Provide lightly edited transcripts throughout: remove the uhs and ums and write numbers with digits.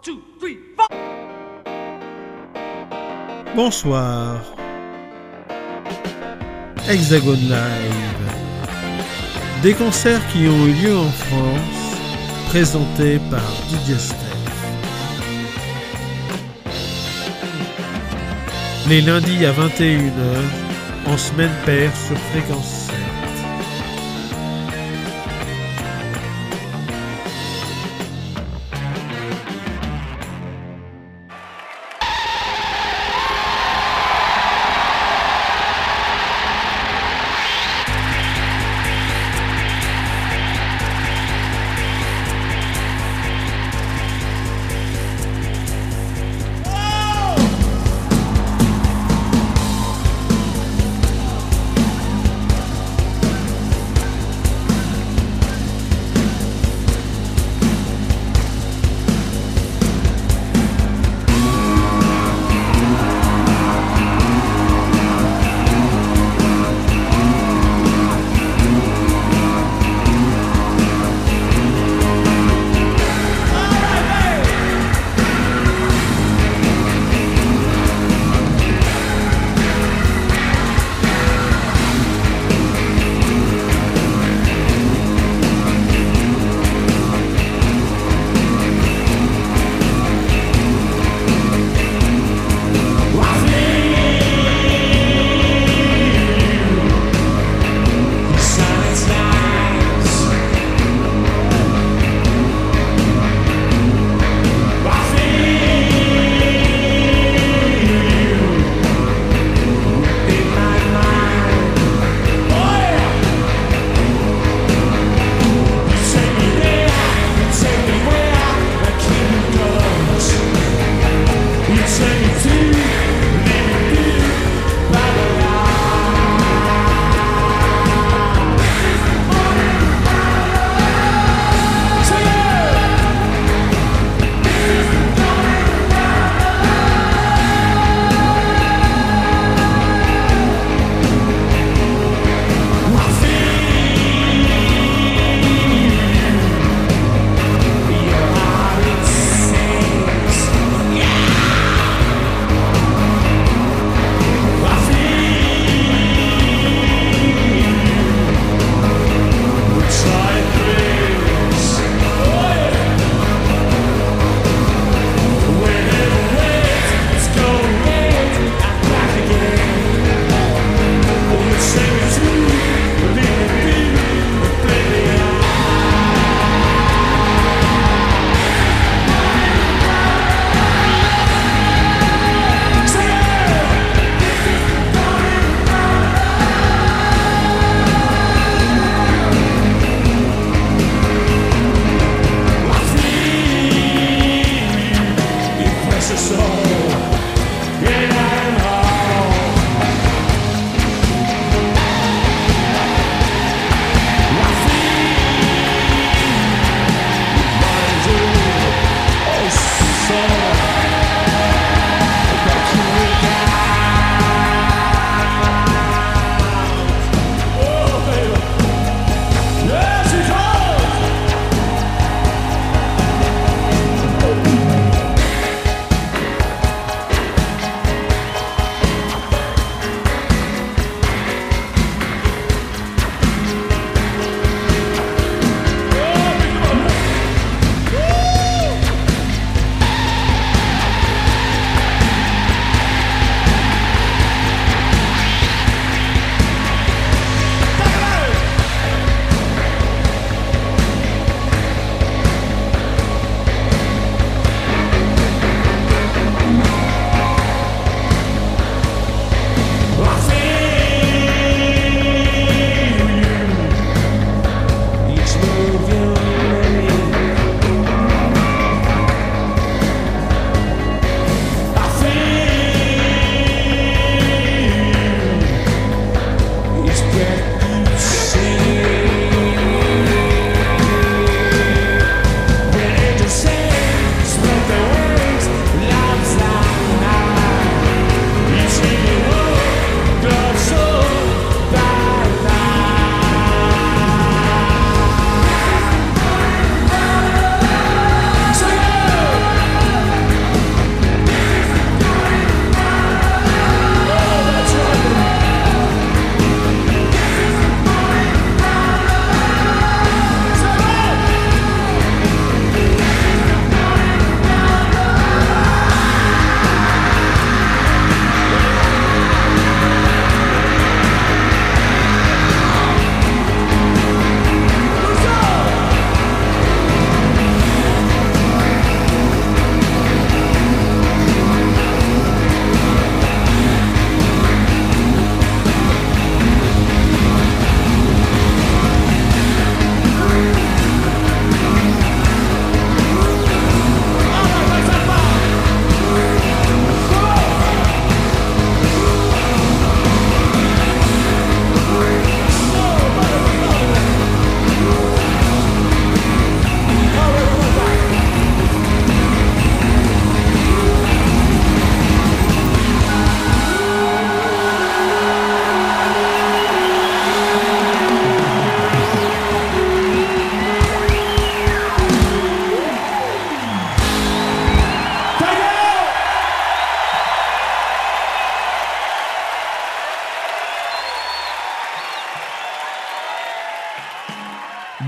two, three, four. Bonsoir. Hexagone Live. Des concerts qui ont eu lieu en France, présentés par DJ Steph. Les lundis à 21h, en semaine paire sur Fréquence 7.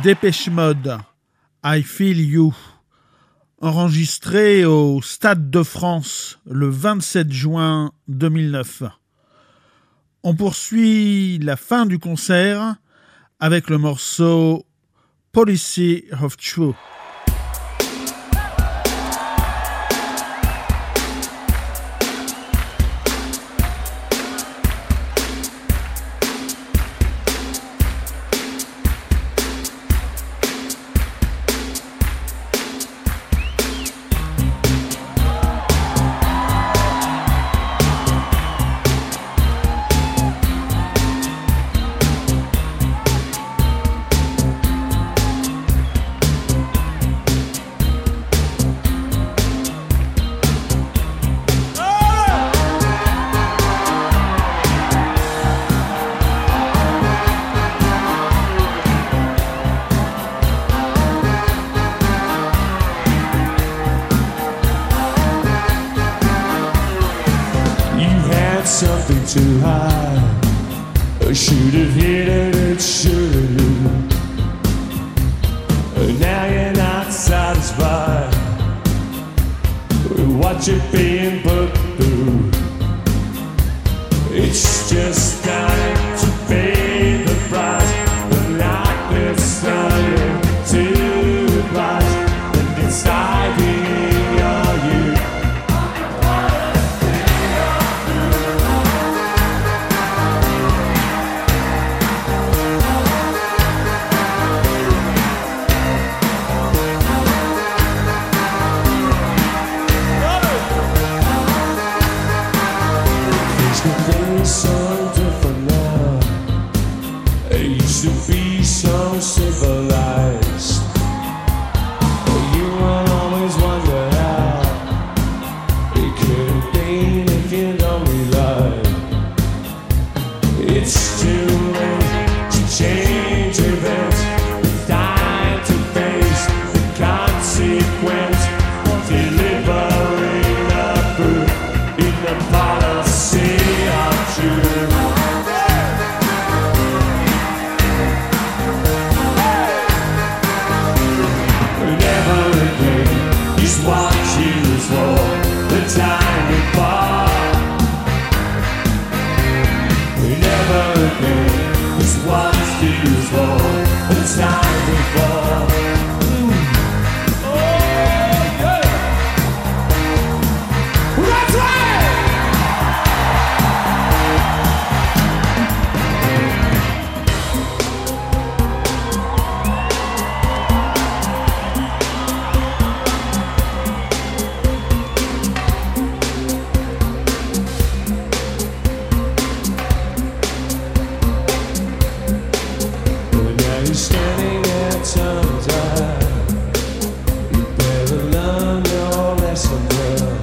Dépêche Mode, I Feel You, enregistré au Stade de France le 27 juin 2009. On poursuit la fin du concert avec le morceau Policy of Truth. Too high, I should have hit it, it should have. Now you're not satisfied with what you're being put through. It's just time to pay the price. The light is starting to rise, and inside you. So different now. It used to be so civilized. You will always wonder how it could have been if you'd only lied. It's too late to change events. It's time to face the consequence. Delivering the proof in the policy. Never again is what you was for the time before. Never again is what you was for the time before. Standing at tongue-tied, you better learn your lesson well.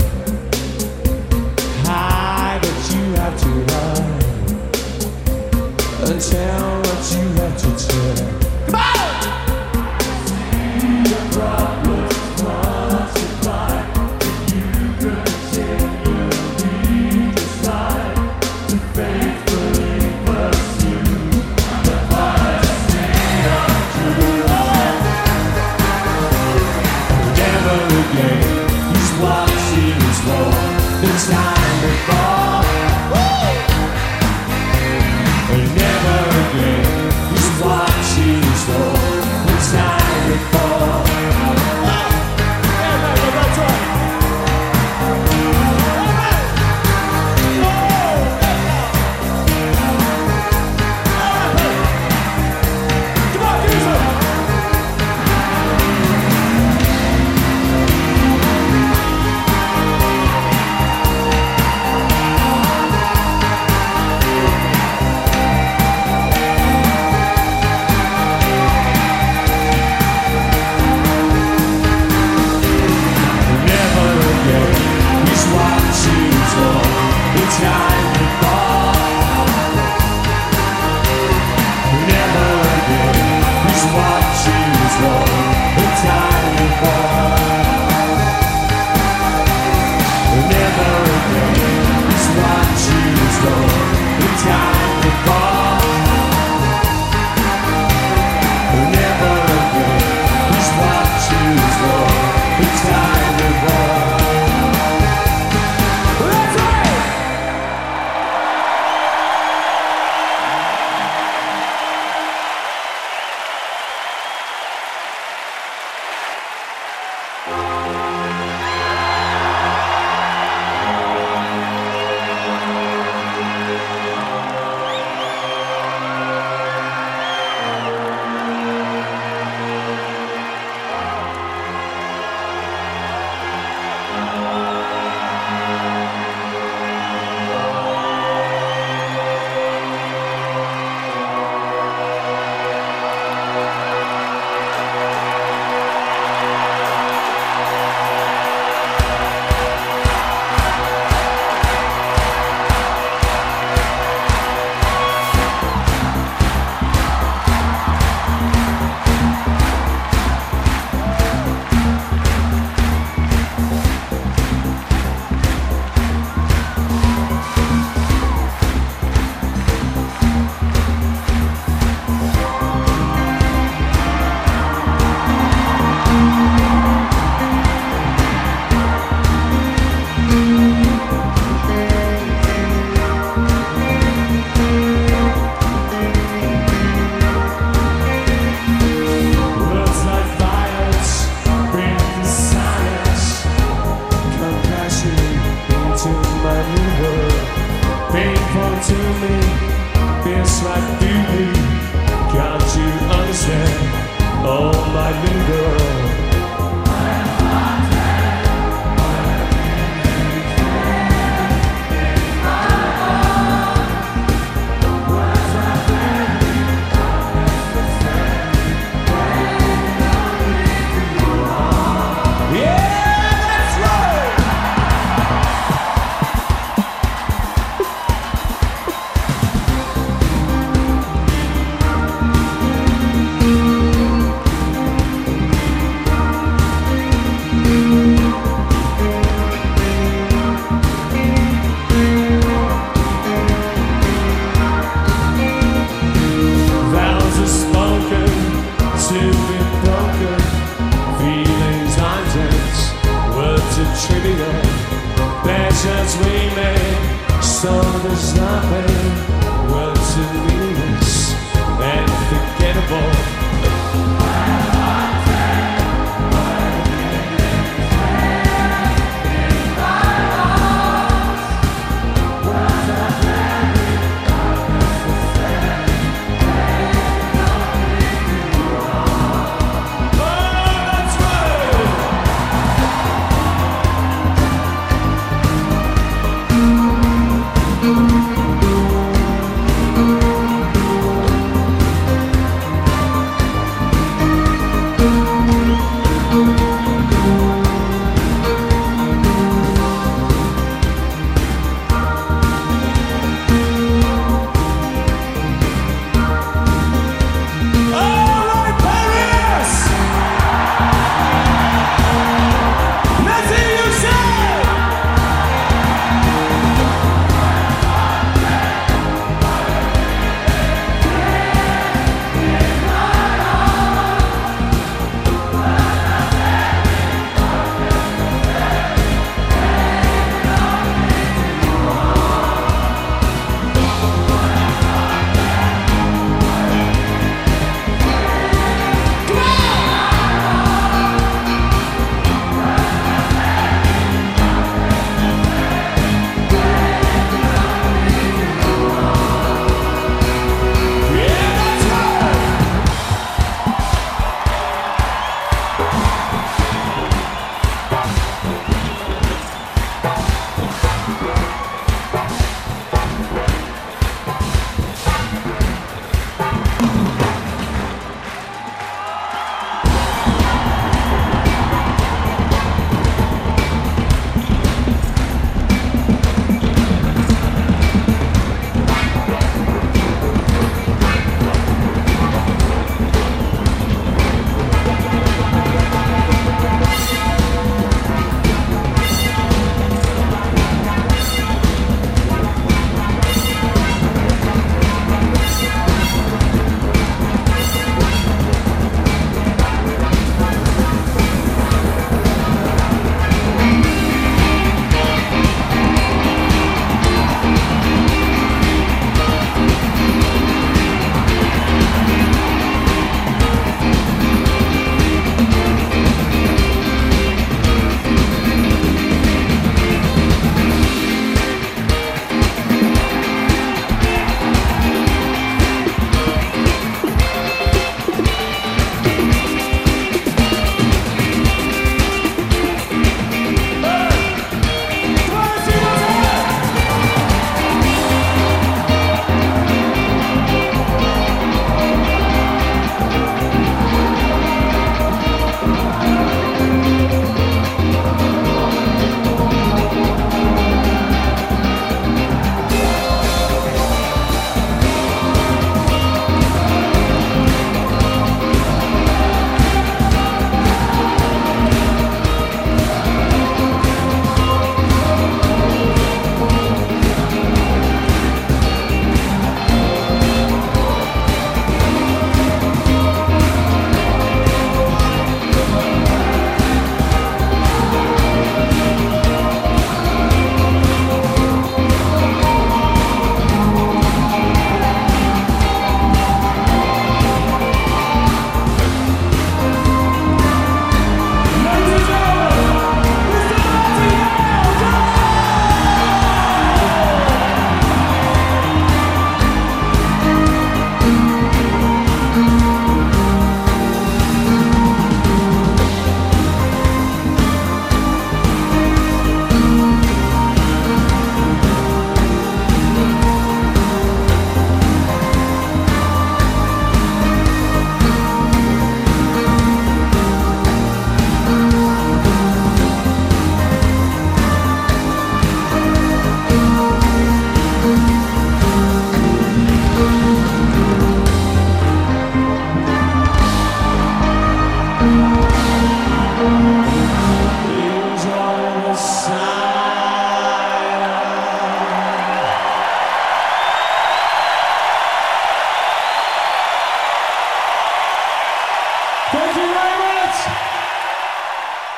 Hide what you have to hide, and tell what you have to tell. Come on! The problems multiply, and you continually decide to faithfully pursue the policy. Again, he's watching his role the time before. Never again, he's watching his role the time before. Never to me feels like beauty. Can't you understand? Oh, my little girl. Pleasures we made, so there's nothing words to meaningless and forgettable.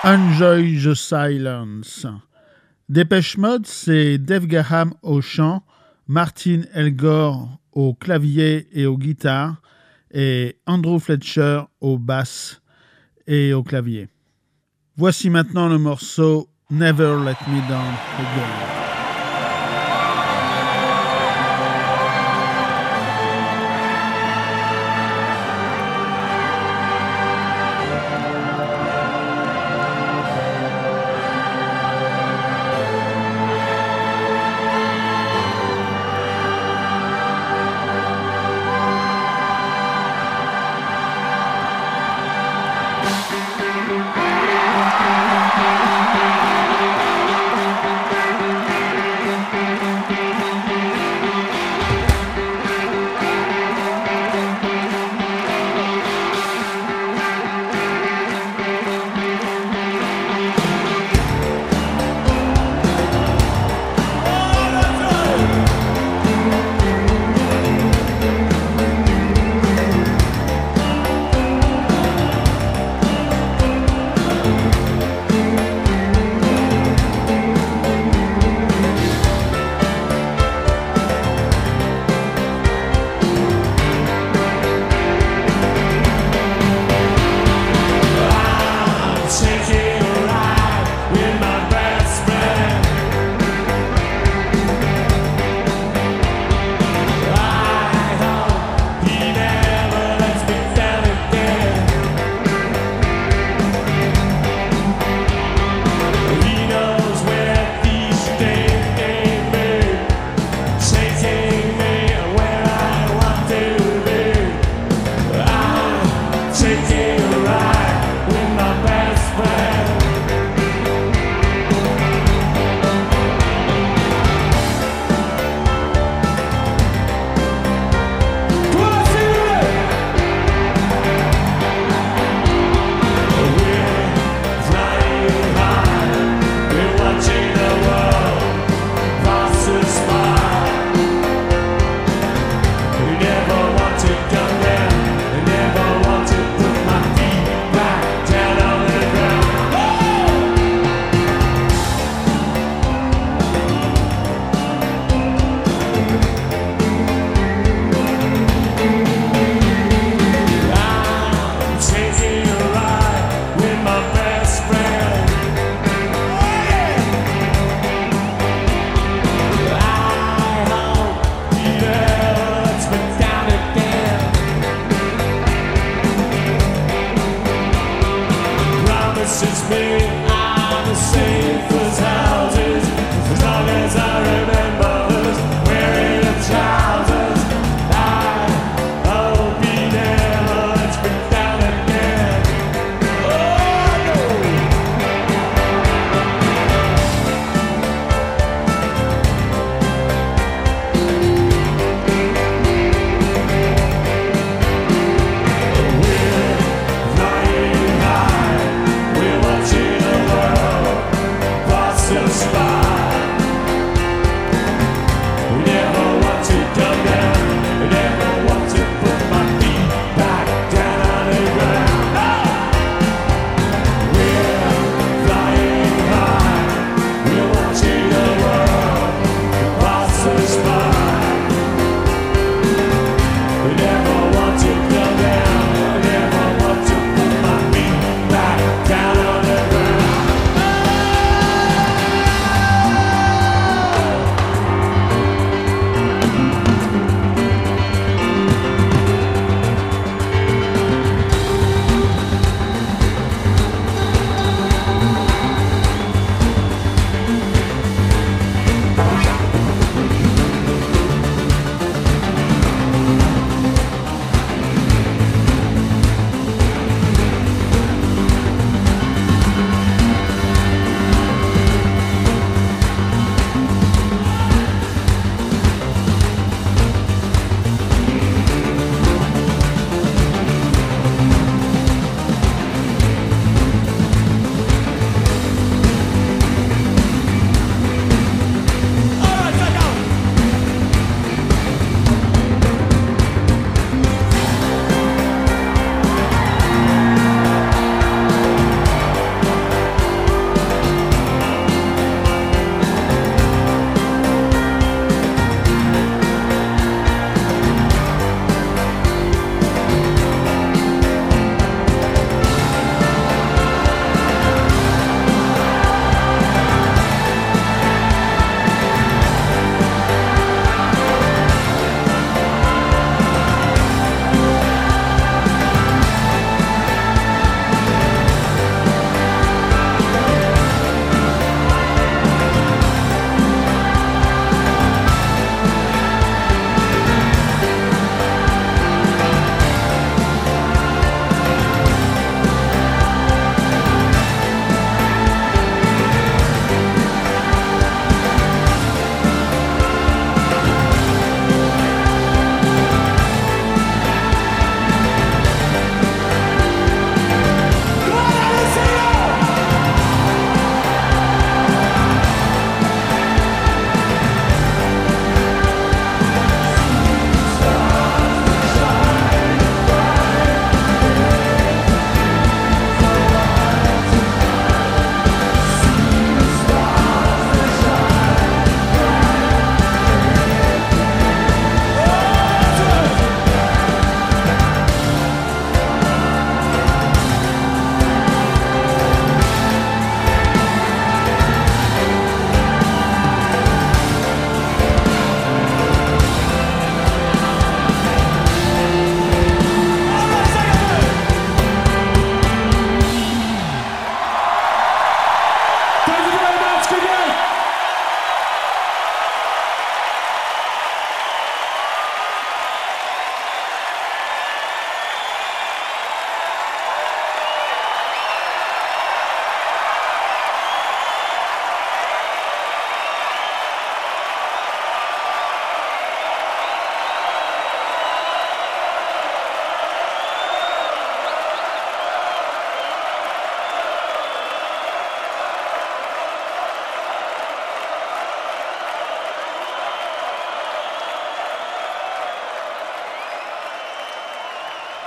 Enjoy the Silence. Dépêche Mode, c'est Dave Gahan au chant, Martin Elgore au clavier et aux guitares, et Andrew Fletcher au basse et au clavier. Voici maintenant le morceau Never Let Me Down Again.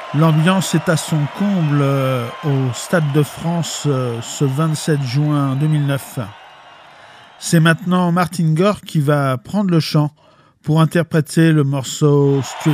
L'ambiance est à son comble au Stade de France ce 27 juin 2009. C'est maintenant Martin Gore qui va prendre le chant pour interpréter le morceau Stripped.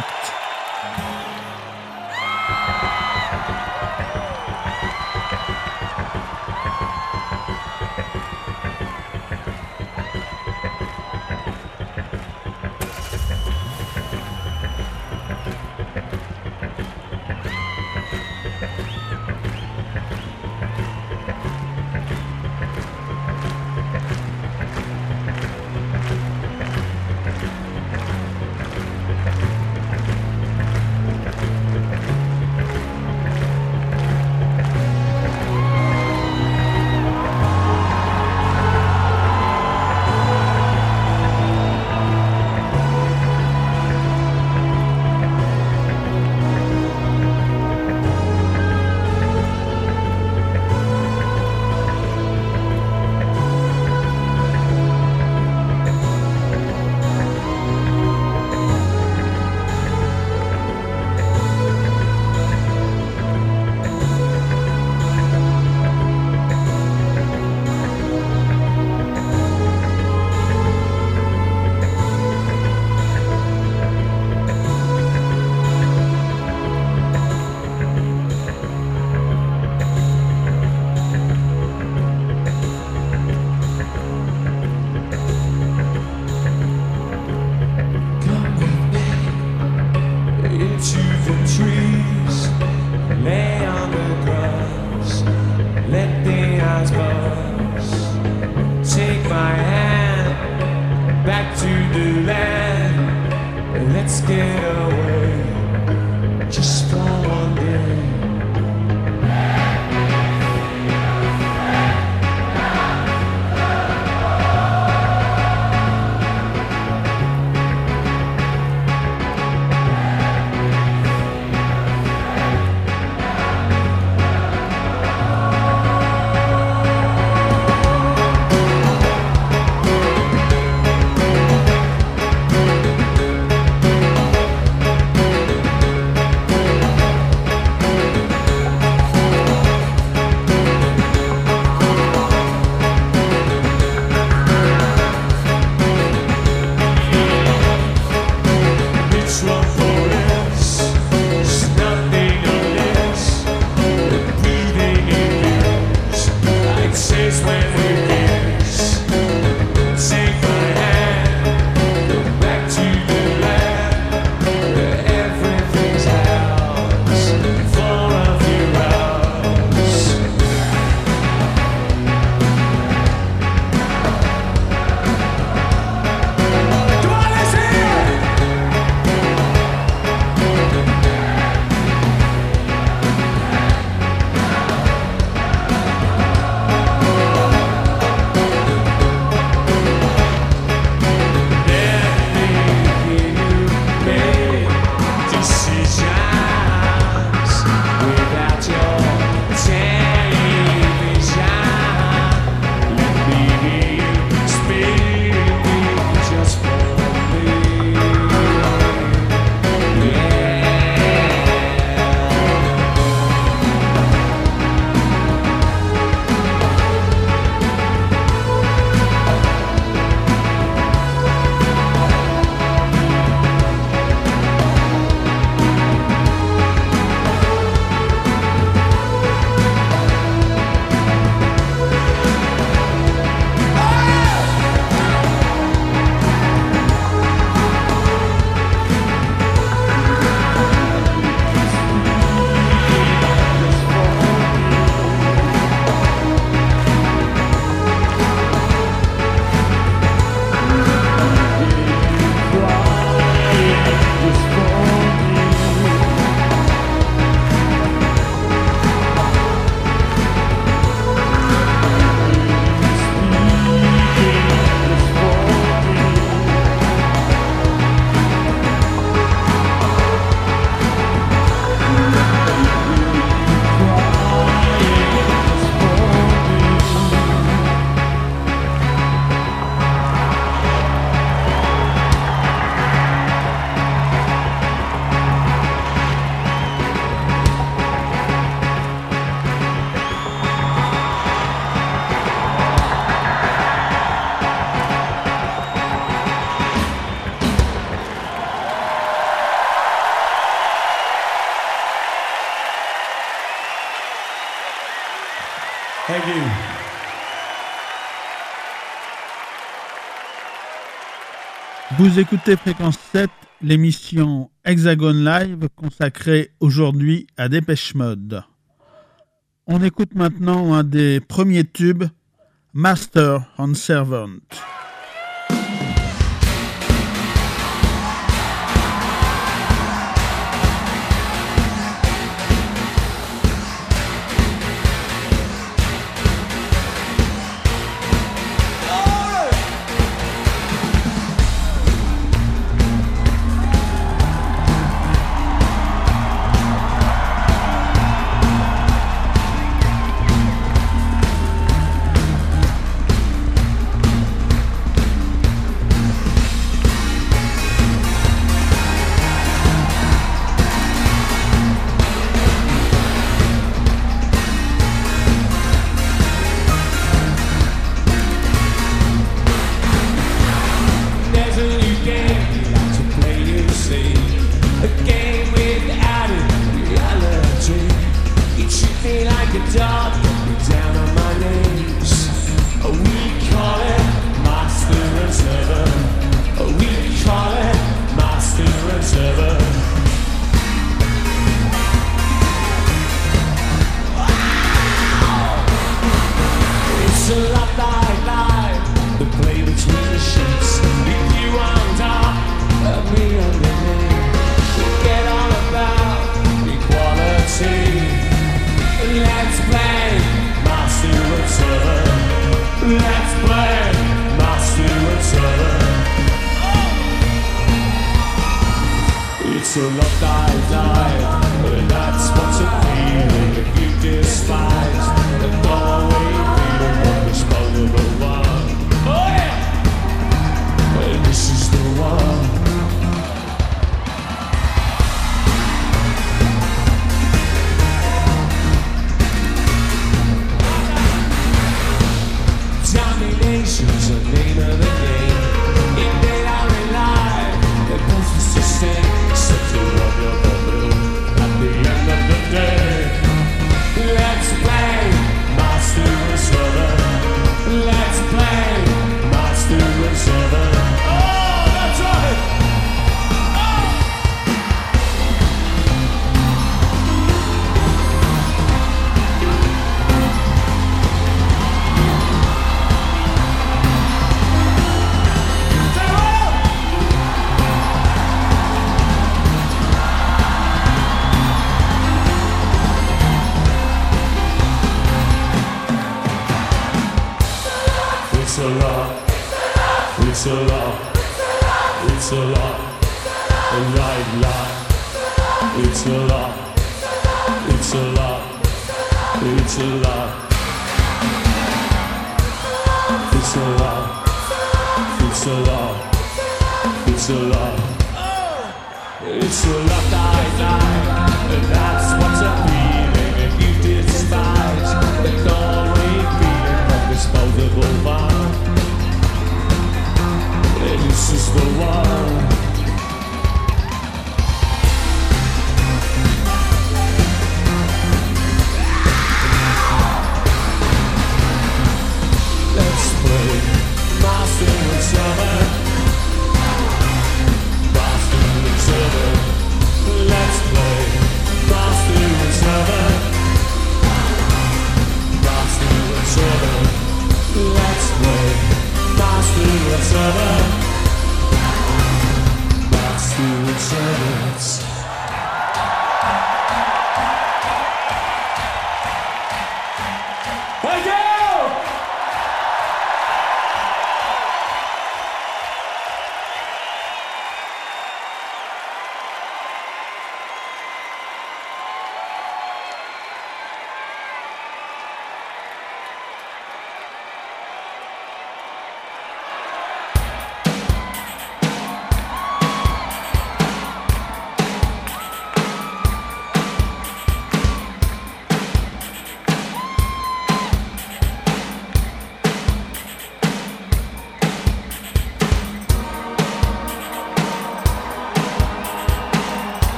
Vous écoutez Fréquence 7, l'émission Hexagone Live consacrée aujourd'hui à Depeche Mode. On écoute maintenant un des premiers tubes, Master and Servant.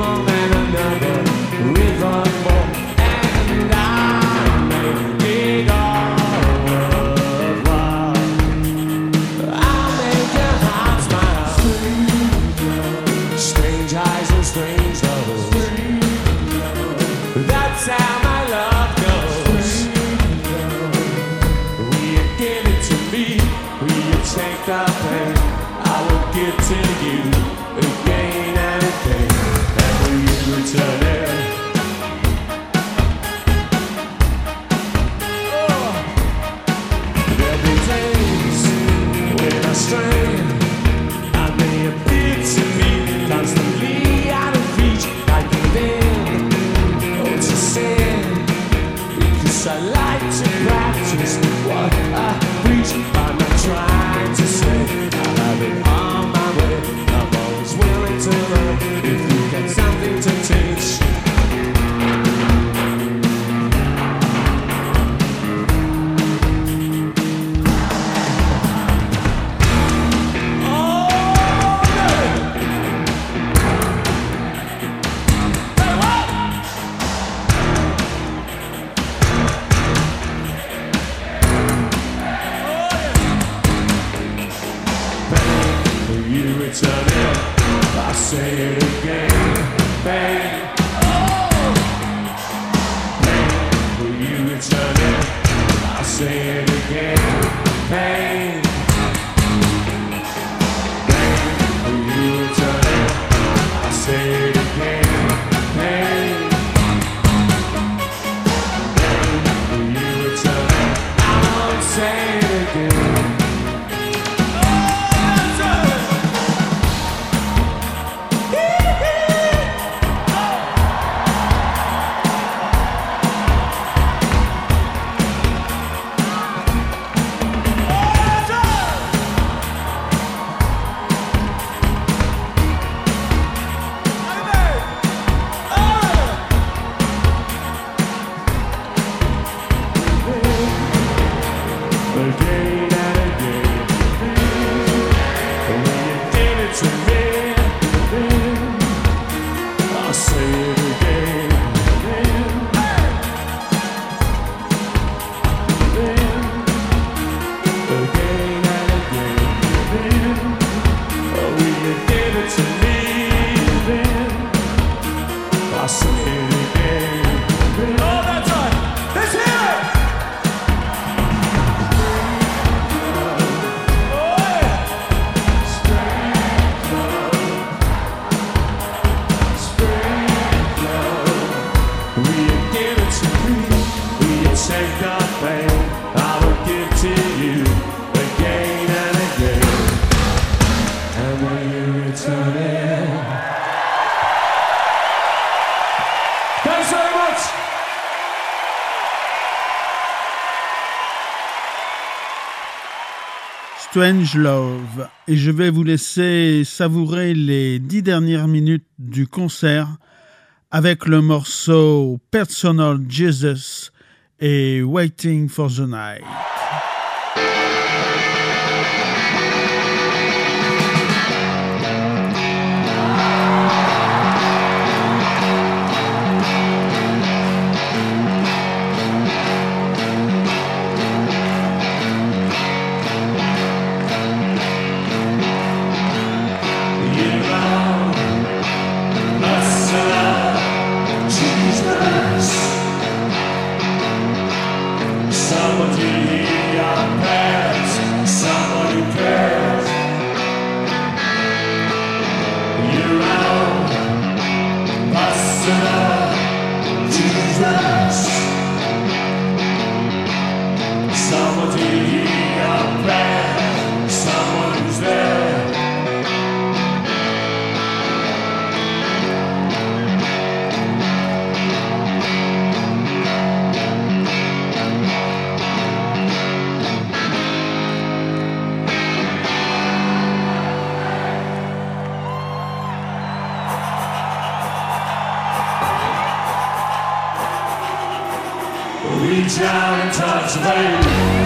more than another river more, and I make it all worthwhile. I'll make your heart smile. Strange eyes and strange lovers. That's how my love goes. Will you give it to me? Will you take the pain? I will give to you again and again. And will you return it? Oh. There'll be days when I strain, and they appear to me constantly out of reach, like a wind. Oh, it's a sin, because I like to practice what I preach. I'm not trying to say I have it on my way. I'm always willing to learn if you got something to teach. Return it, I say it again, bang. Oh, bang. Will you return it? I say it again, bang. Bang. Will you return it? I say it again, bang. Bang. Will you return it? I'll say it again. Again and again, when you give it to me, I'll say it again, again and again. When you give it to me, I'll say it again. Oh, that's right. Let's hear it. Take the pain, I will give to you again and again. And when you return it, thanks very much. Strange Love. Et je vais vous laisser savourer les 10 dernières minutes du concert avec le morceau Personal Jesus et Waiting for the Night. Reach out and touch the baby.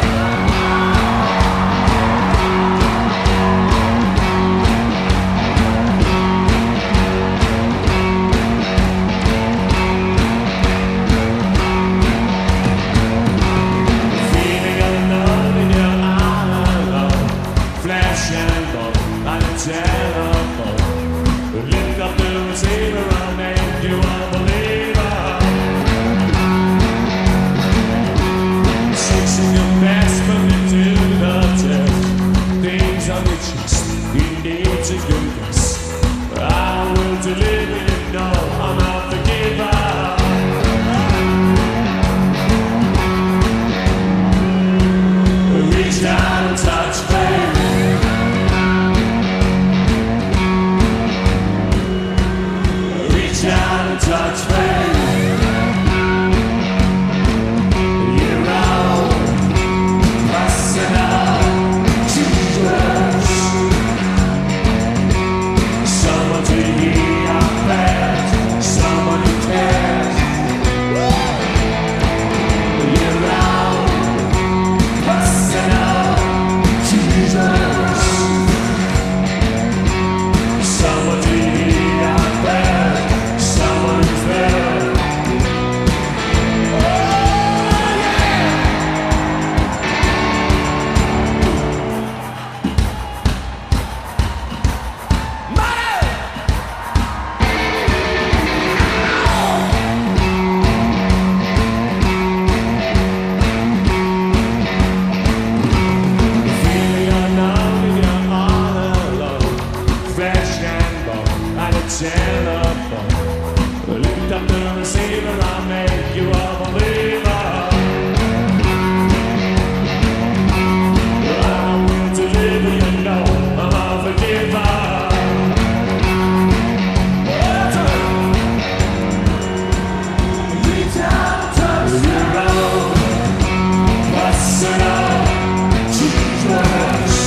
touch faith. You're out, passing out, Jesus. Someone to hear our prayers, someone who cares. You're out, passing out, Jesus. Someone to hear our prayers, someone who's there. Telephone. Lift up the receiver, I'll make you a believer. I will deliver, you know I'm a forgiver. Reach out, touch the road, pass it on, Jesus.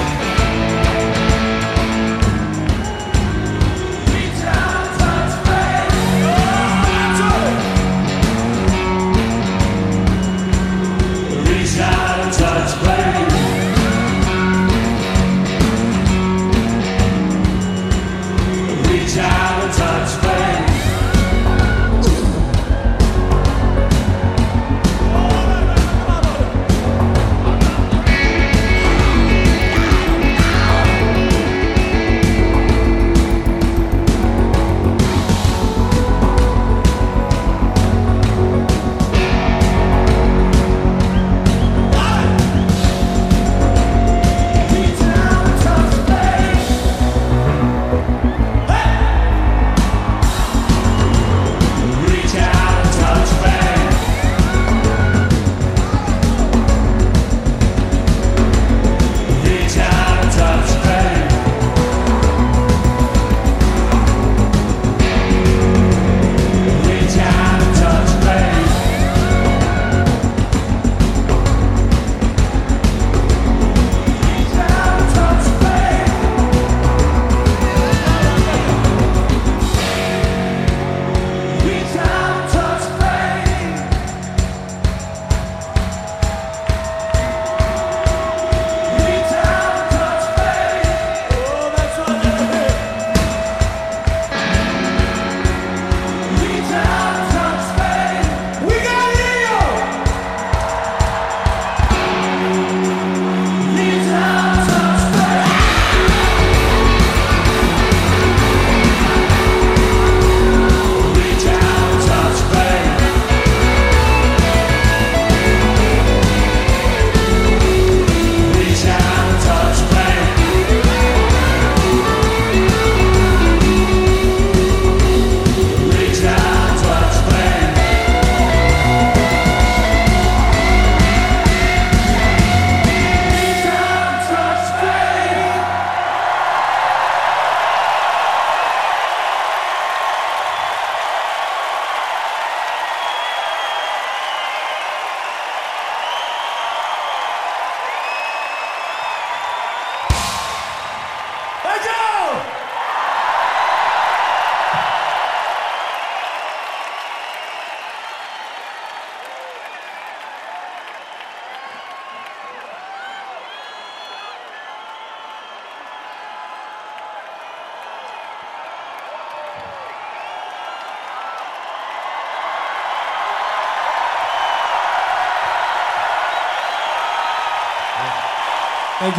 Thank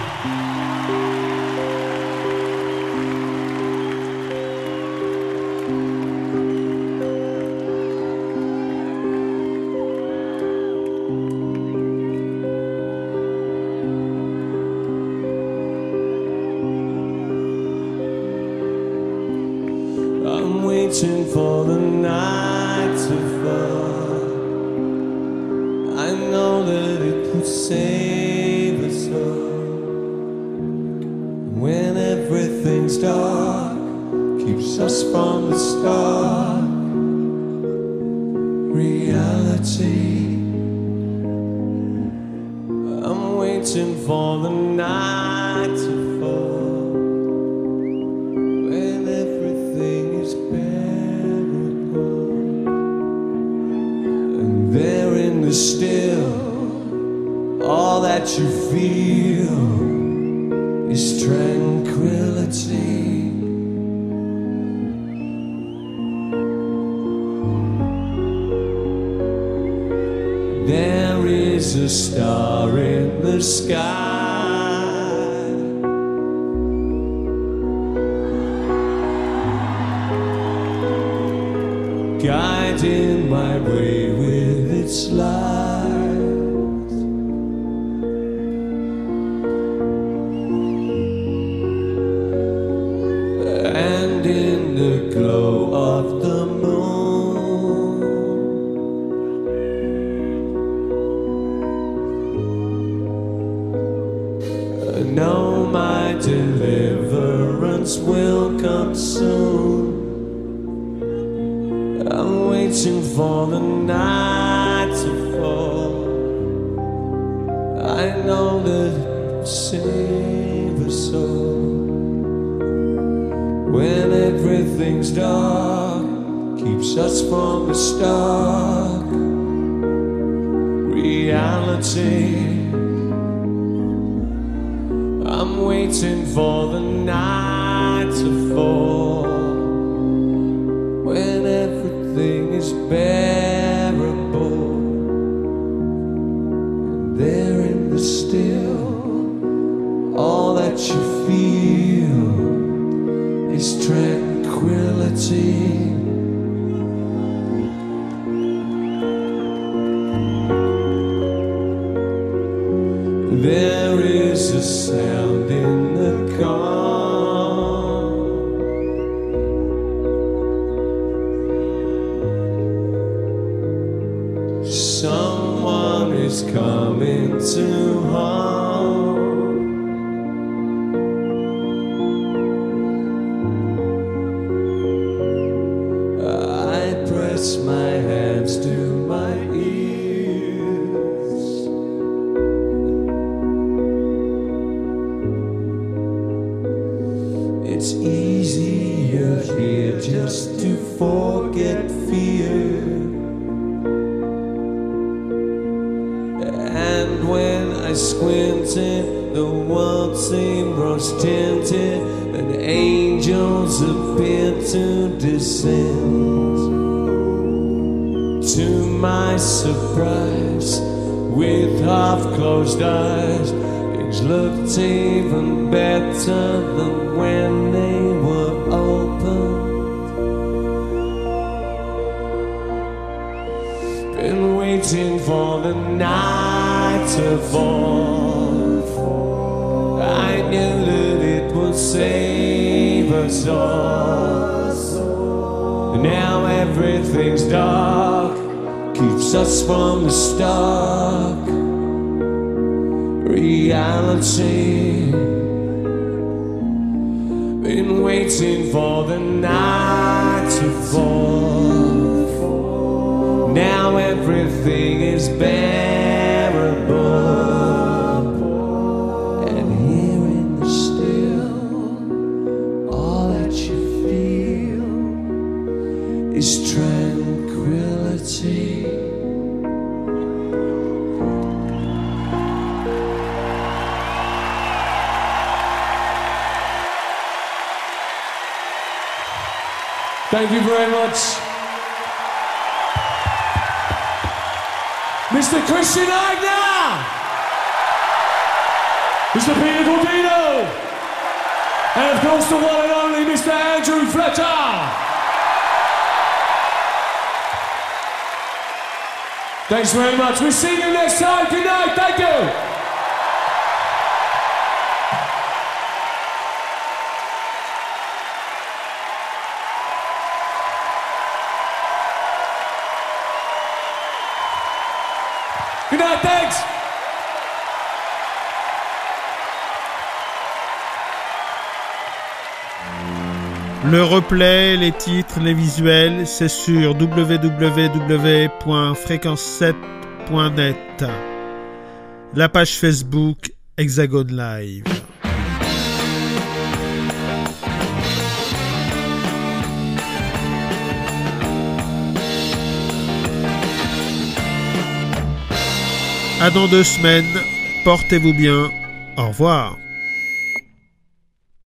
you. I'm waiting for the night to fall. I know that it would save us all. When everything's dark, keeps us from the start. reality. I'm waiting for the night to fall, when everything is bearable, and there in the still, all that you feel is tranquility. There is a star in the sky, guiding my way with its light. And in the glow of the moon, I know my deliverance will come soon. I'm waiting for the night to fall. I know that save us all. When everything's dark, keeps us from the stark reality. I'm waiting for the night to fall, when everything is bearable, and there in the still, all that you feel is tranquility. There is a sound in the calm, someone is coming to harm. I press my hands to my ears. It's easier here just to forget fear. And when I squinted, the world seemed rose-tinted, and angels appeared to descend. To my surprise, with half-closed eyes, things looked even better than when they were open. Been waiting for the night to fall. I knew that it would save us all. Now everything's dark, keeps us from the stark reality. Been waiting for the night to fall. Now everything is bearable, and here in the still, all that you feel is tranquility. Thank you very much. Mr. Christian Eigner, Mr. Peter Gordino, and of course the one and only Mr. Andrew Fletcher. Thanks very much. We'll see you next time. Good night. Thank you. Good night, thanks. Le replay, les titres, les visuels, c'est sur www.fréquence7.net. La page Facebook Hexagone Live. À dans 2 semaines, portez-vous bien, au revoir.